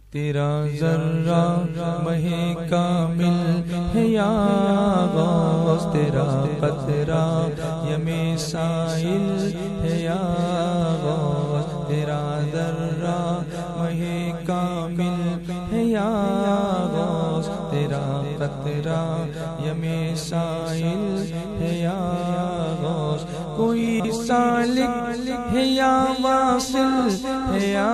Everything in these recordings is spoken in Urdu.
تیرا ذرہ مہ کامل ہے یا غوث، تیرا قطرہ یم سائل ہے یا غوث، تیرا ذرہ مہ کامل ہے یا غوث، تیرا قطرہ یم سائل ہے یا غوث، کوئی سالک ہے یا واصل ہے یا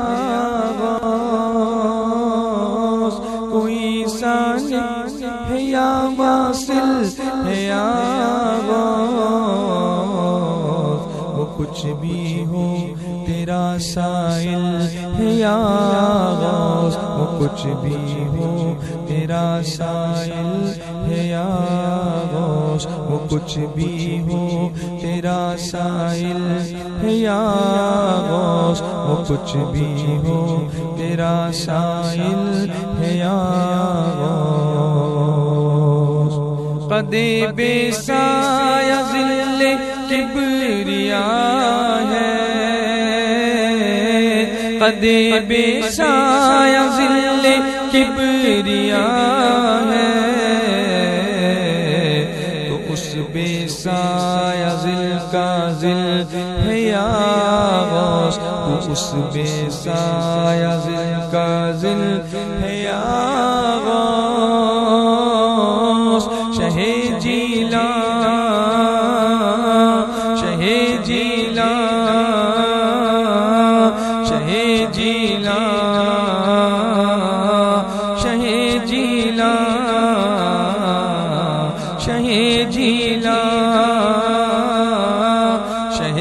غوث، کوئی سالک ہے یا واصل ہے یا غوث، وہ کچھ بھی ہو تیرا سائل ہے یا غوث، وہ کچھ بھی ہو تیرا سائل ہے یا غوث، وہ کچھ بھی ہو تیرا سائل ہے یا غوث، وہ کچھ بھی ہو تیرا سائل ہے یا غوث، قد بے سایہ ذل کبریا ہے، قد بے سایہ ذل کبریا ہے، تو اس بے سایہ ذل کا ذل ہے یا غوث، تو اس بے سایہ ذل کا ذل ہے یا غوث، شہ جیلان، شہ جیلان، شہ جیلان، شہ جیلان، شہ جیلان، شہ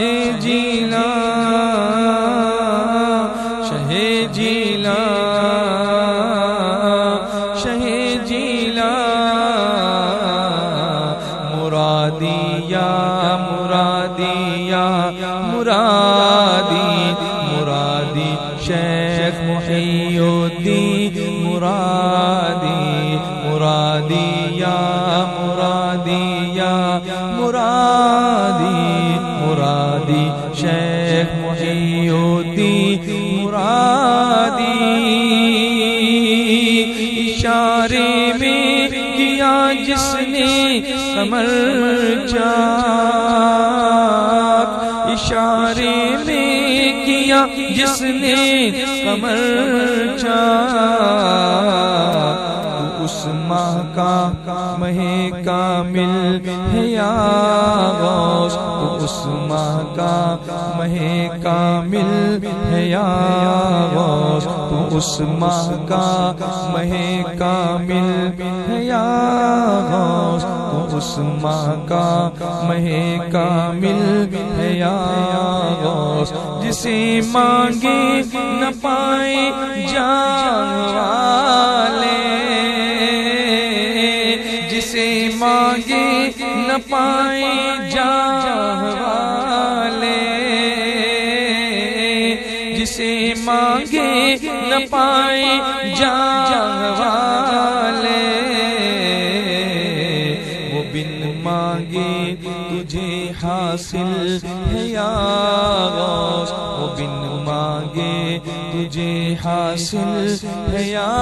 جیلان، شہ جیلان، شہ جیلان، مرادیا مرادیا مرادی، مرادی شیخ محی الدین مرادی، مرادی یا مرادی یا مرادی، مرادی شیخ محی الدین مرادی، اشارے میں کیا جس نے قمر چاک، اشارے میں کیا جس نے قمر چاک، تو اس ماہ کا مہ کامل ہے یا غوث، تو اس ماہ کا مہ کامل ہے یا غوث، تو اس ماہ کا مہ کامل ہے یا غوث، تو اس ماہ کا مہ کامل ہے یا غوث، جسے مانگے نہ پائے جان والے، جسے مانگے نہ پائے جان والے، جسے مانگے نہ پائے جان والے، وہ بن مانگے تجھے حاصل ہے یا غوث، وہ بن مانگے تجھے حاصل ہے یا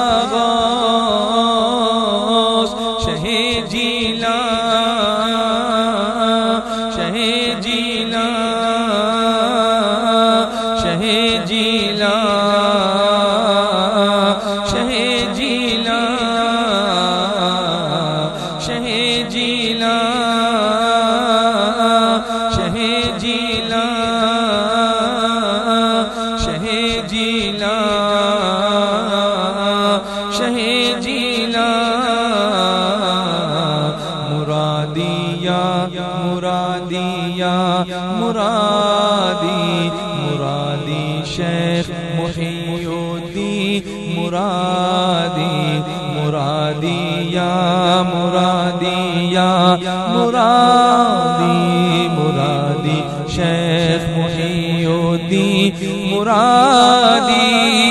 غوث، شہ جیلان، شہ جیلان، شہ جیلان، شہ جیلان، شہ جیلان، شہ جیلان، شہ جیلان، شہ جیلان، مرادیا مرادیا مرادی، مرادی شیخ محی الدین مرادی، مرادیا مرادیا مرادی، مرادی شیخ محی الدین مرادی،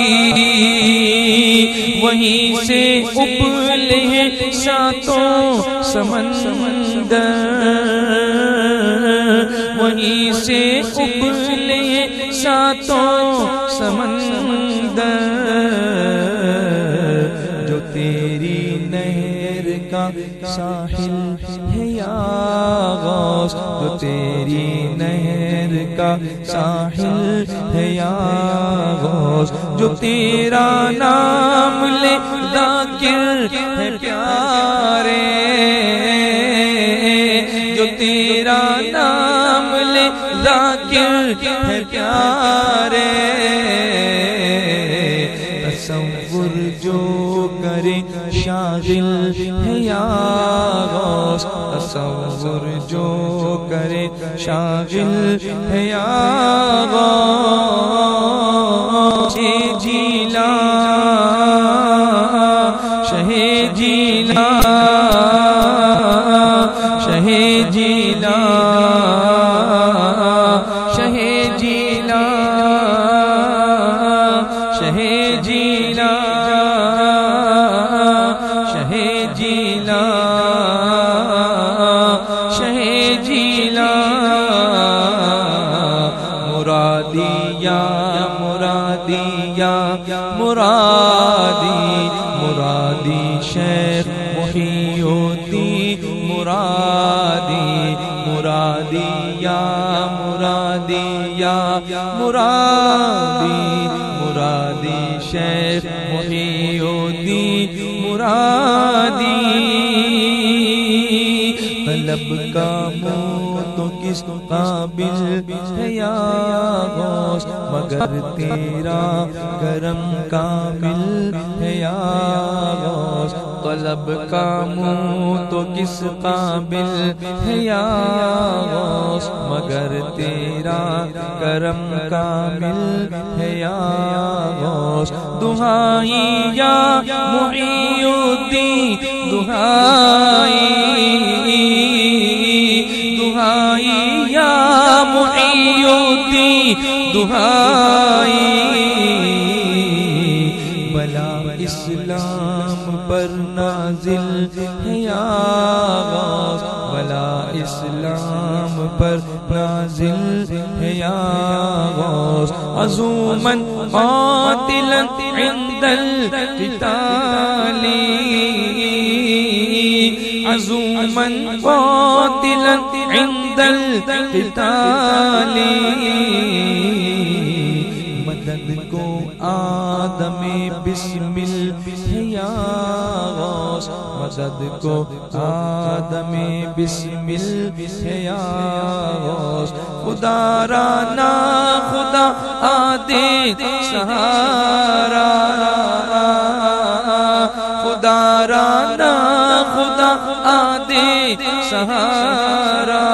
وہیں سے ابلے ساتوں سمندر، وہیں سے ابلے ساتوں سمندر، ساحل ہے یا غوث، جو تیری نہر کا ساحل ہے یا غوث، جو تیرا نام لے ذاکر ہے پیارے، جو تیرا نام لے ذاکر ہے پیارے، تصور جو کرے شاغل ہے یا غوث، تصور جو کرے شاغل ہے یا غوث، شہ جیلا شہ جیلا شہ جیلا شہ جیلا شہ جیلا شہ جیلا، مرادی یا مرادی یا مرادی، مرادی شیخ محی الدین مرادی، مرادی یا مرادی یا مرادی، مرادی شیخ محی الدین مرادی، طلب کا منہ تو کس قابل ہے یا غوث، مگر تیرا کرم کامل ہے یا غوث، طلب کا منہ تو کس قابل ہے یا غوث، مگر تیرا کرم کامل ہے یا غوث، دعائی یا محی الدین دعائی، دعائی یا محی الدین دعائی، بلا اسلام پر نازل ہے یا غوث، بلا اسلام پر نازل ہے یا غوث، عزوما قاتلا عند القتال، عزوما قاتلا عند القتال، مدد کو آدم بسمل ہے یا غوث، مدد کو آدم بسمل ہے یا غوث، خدا را نا خدا آدے سہارا، خدا را نا خدا آدے سہارا،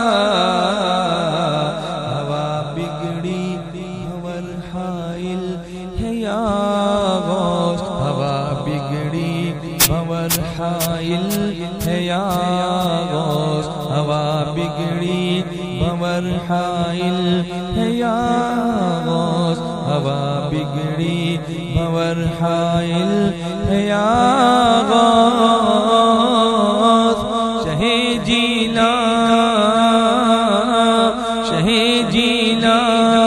ہوا بگڑی بھور حائل ہے یا غوث، ہوا بگڑی بھور حائل ہے یا غوث، ہوا بگڑی بھور حائل ہے یا غوث، ہوا بگڑی بھور حائل ہے یا غوث، شہ جیلا شہ جیلا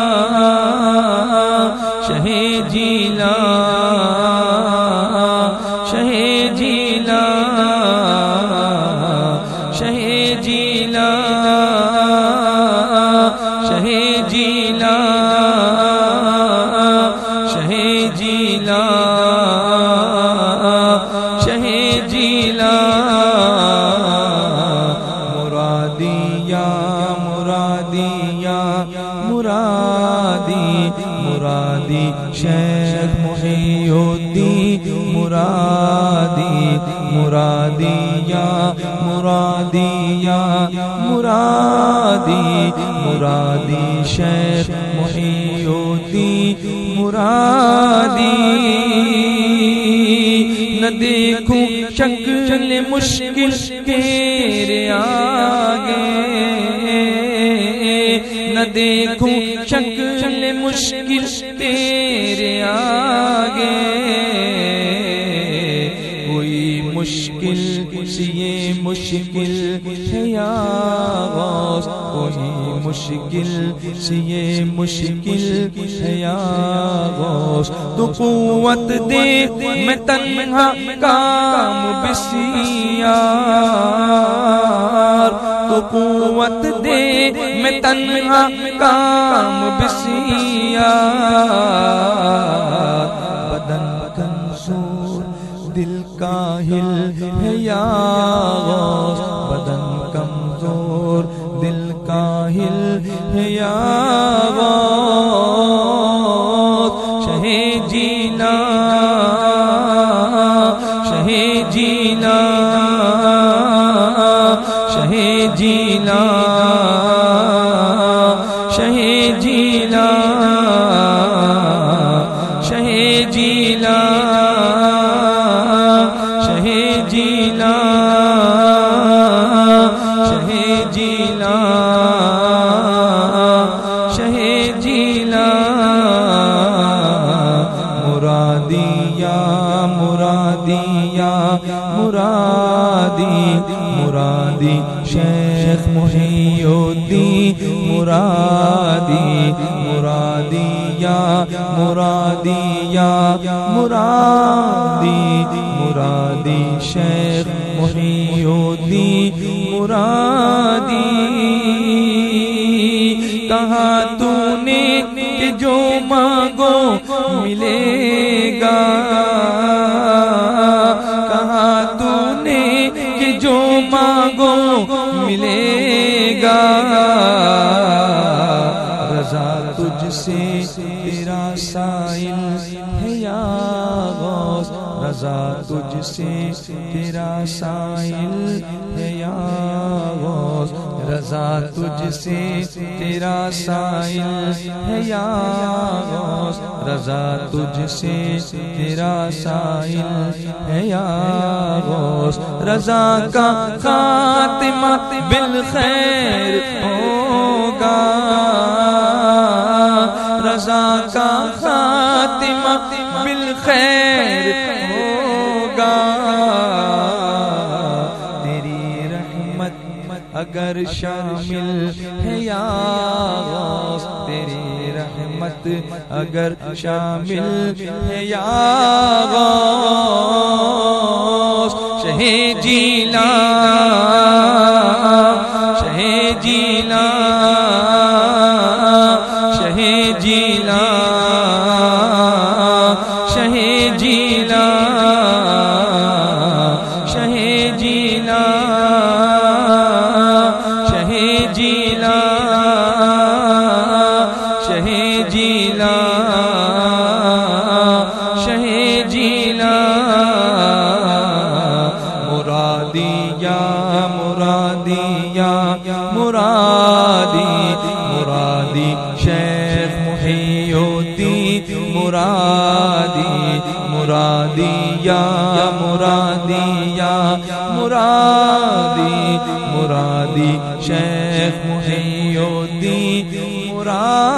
شہ جیلا شہ جیلا شہ جیلا شہ جیلا شہ جیلا شہ جیلا، مرادی یا مرادی یا مرادی، مرادی شیخ محی الدین مرادی، مرادی یا مرادی یا مرادی، مرادی شیخ محی الدین مرادی، نہ دیکھوں شکل مشکل تیرے آگے، نہ دیکھوں شکل مشکل تیرے آگے، کوئی مشکل سی یہ مشکل ہے یا غوث، کوئی مشکل سے یہ مشکل ہے یا غوث تو قوت دے میں تنہا کام بسیار تو قوت دے میں تنہا کام بسیار بدن کمزور دل کاہل ہے یا غوث بدن کمزور دل کاہل ہے یا غوث شہ جینا شہ جینا شہ جینا شہ جینا شہ جینا شہ جینا شہ جینا شہ جینا مرادی یا مرادی یا مرادی مرادی شیخ محی الدین مرادی مرادی یا مرادی یا مرادی مرادی شیخ محی الدین مرادی کہا تو نے کہ جو مانگو ملے گا کہا تو نے کہ جو مانگو ملے گا رضا تجھ سے تیرا سائل ہے یا غوث رضا تجھ سے تیرا سائل ہے یا غوث رضا تجھ سے تیرا سائل ہے یا غوث رضا تجھ سے تیرا سائل ہے یا غوث رضا کا خاتمہ بالخیر ہوگا رضا کا خاتمہ بالخیر ہوگا تیری رحمت اگر شامل ہے یا غوث تیری رحمت اگر شامل ہے یا غوث شہ جیلا شہ جیلا شہ جیلا شہ جیلا شہ جیلا شہ جیلا شہ جیلا شہ جیلا مرادی یا مرادی یا مرادی مرادی شیخ محی الدین مرادی مرادی یا مرادی یا مرادی مرادی شیخ محی الدین مرادی